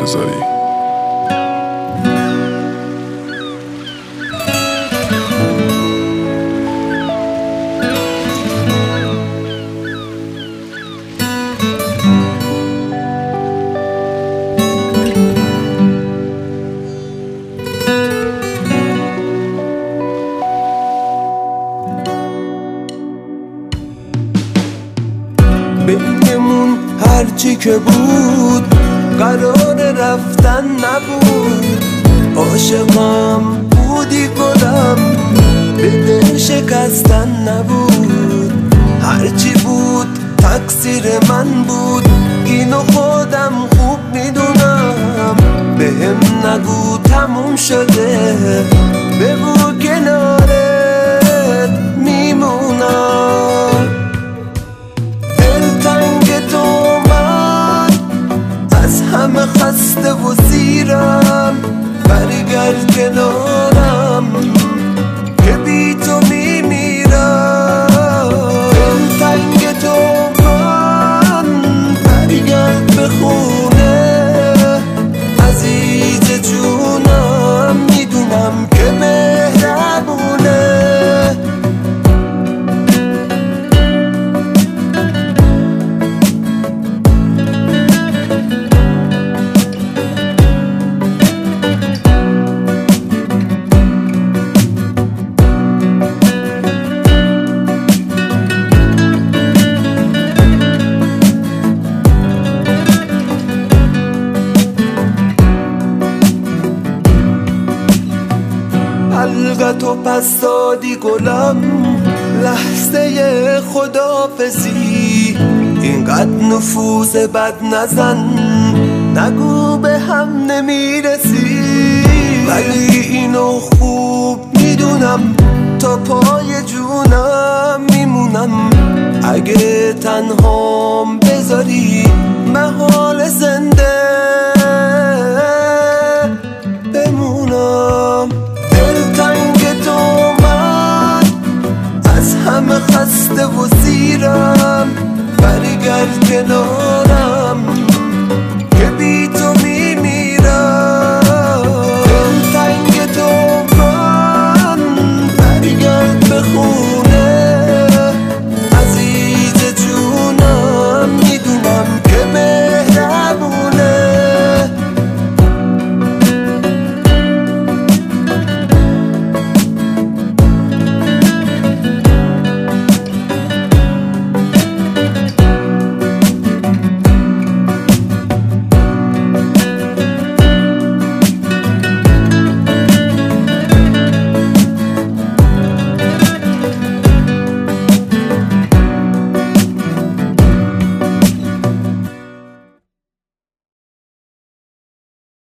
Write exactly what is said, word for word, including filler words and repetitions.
انتظاری. بینمون هرچی که بود قرار رفتن نبود. عاشقم بودی گلم به دل شکستن نبود. هرچی بود تقصیر من بود، اینو خودم خوب میدونم. بهم نگو تموم شده، بگو کنارت میمونم. همه خسته و سیرم، برگرد کنارم که بی تو میمیرم. دلتنگ تو من، برگرد به خونه عزیز جونم. میدونم که مهربونه. حلقتو پس دادی گلم، لحظه خدافزی. اینقدر نفوذ بد نزن، نگو به هم نمیرسی. ولی اینو خوب میدونم، تا پای جونم میمونم. اگه تنهام بذاری محال زنده بمونم. همه خسته و سیرم، برگرد کنار